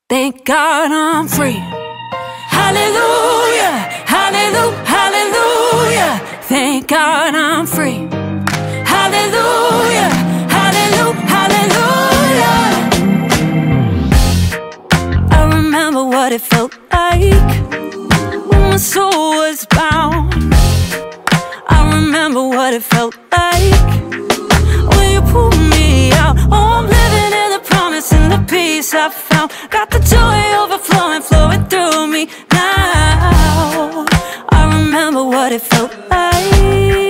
Thank God I'm free. Hallelujah, hallelujah, hallelujah. Thank God I'm free. Hallelujah, hallelujah, hallelujah. I remember what it felt like when my soul was bound. I remember what it felt like when you pulled me out. Oh, I'm living in the promise and the peace I found. Got the joy overflowing, flowing through me now. I remember what it felt like.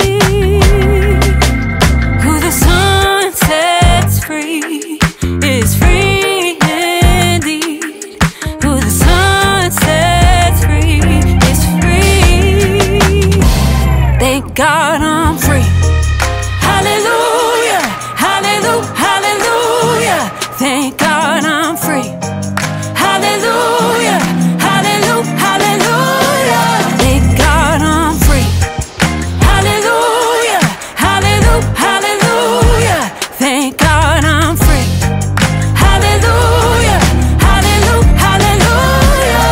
Who the sun sets free is free indeed. Who the sun sets free is free. Thank God I'm free. Hallelujah, hallelujah, hallelujah. Thank God I'm free. Hallelujah, hallelujah, hallelujah. Thank God I'm free. Hallelujah, hallelujah, hallelujah. Thank God I'm free. Hallelujah, hallelujah, hallelujah.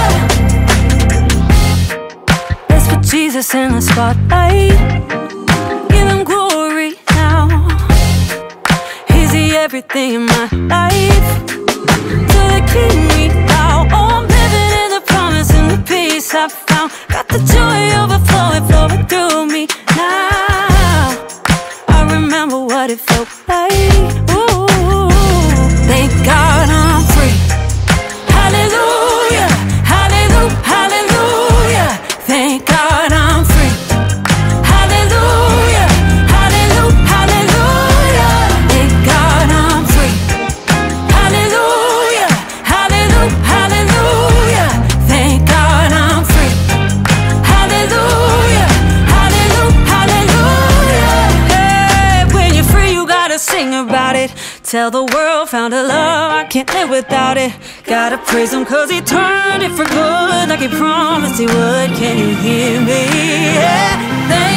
Let's put Jesus in the spotlight. Give him glory now. He's the everything in my life. Till they keep me out. Oh, I'm living in the promise and the peace I found. Got the joy overflowing, flowing through me now. I remember what it felt like. Ooh, thank God I'm free. Hallelujah, hallelujah, hallelujah. Thank God I'm free. Hallelujah, hallelujah, hallelujah. Thank God I'm free. Hallelujah, hallelujah, hallelujah. Thank God I'm free. Hallelujah, hallelujah, hallelujah. Hey, when you're free, you gotta sing about it. Tell the world, found a love, I can't live without it. Gotta praise him cause he turned it for good, like he promised he would. Can you hear me? Yeah.